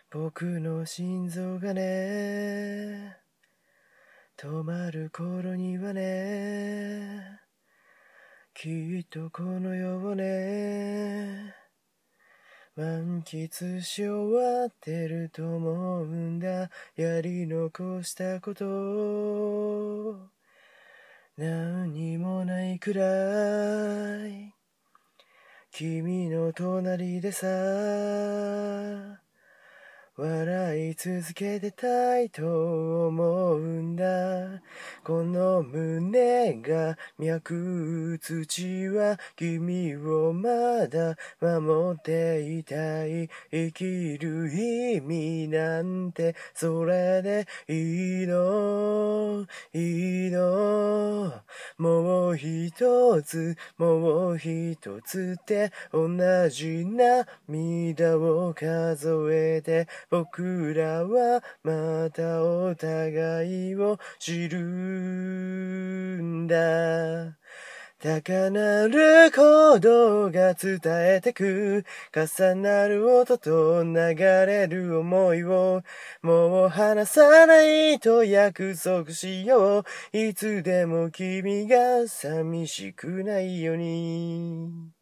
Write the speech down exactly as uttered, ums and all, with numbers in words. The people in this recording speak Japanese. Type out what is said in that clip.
僕の心臓がね止まる頃にはねきっとこの世をね満喫し終わってると思うんだ。やり残したこと何にもないくらい君の隣でさ笑い続けてたいと思うんだ。この胸が脈打つ血は君をまだ守っていたい。生きる意味なんてそれでいいのいいのもう一つもう一つって同じ涙を数えて僕らはまたお互いを知るんだ。高鳴る鼓動が伝えてく重なる音と流れる思いをもう離さないと約束しよう。いつでも君が寂しくないように。